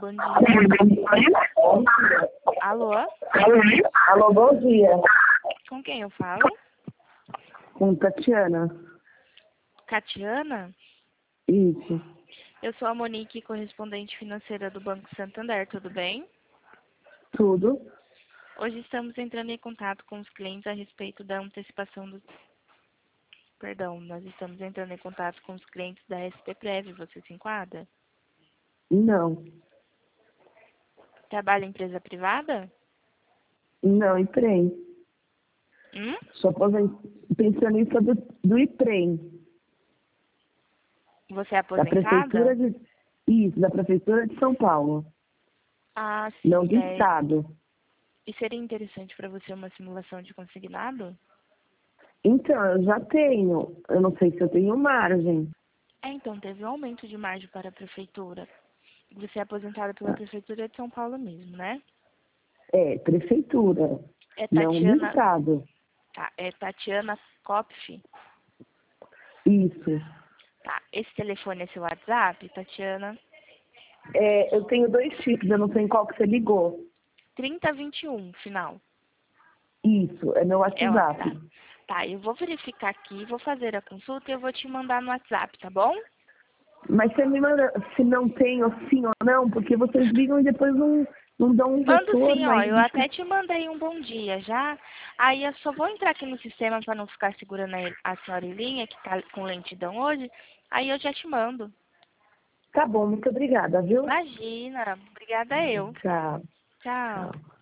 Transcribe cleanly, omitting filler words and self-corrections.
bom dia. Alô? Alô, bom dia. Com quem eu falo? Com Tatiana. Catiana? Isso. Eu sou a Monique, correspondente financeira do Banco Santander, tudo bem? Tudo. Hoje estamos entrando em contato com os clientes a respeito da antecipação do... Perdão, nós estamos entrando em contato com os clientes da SP Prev, você se enquadra? Não. Trabalha em empresa privada? Não, IPREM. Sou pensionista do IPREM. Você é Da Prefeitura aposentada? de... Isso, da Prefeitura de São Paulo. Ah, sim. Não do Estado. E seria interessante para você uma simulação de consignado? Então, eu já tenho. Eu não sei se eu tenho margem. Então, teve um aumento de margem para a prefeitura. Você é aposentada pela Prefeitura de São Paulo mesmo, né? É, Prefeitura. É Não do Tatiana... Estado. Tá, é Tatiana Kopf. Isso. Tá, esse telefone é seu WhatsApp, Tatiana? É, eu tenho 2 chips, eu não sei em qual que você ligou. 3021, final. Isso, é meu É o WhatsApp. WhatsApp. Tá, eu vou verificar aqui, vou fazer a consulta e eu vou te mandar no WhatsApp, tá bom? Mas você me manda se não tem ou sim ou não, porque vocês ligam e depois não dão um Mando sim, retorno ó, aí. eu até te mandei um bom dia já. Aí eu só vou entrar aqui no sistema para não ficar segurando a senhora em linha, que tá com lentidão hoje. Aí eu já te mando. Tá bom, muito obrigada, viu? Imagina, obrigada eu. Tchau. Tchau. Tchau.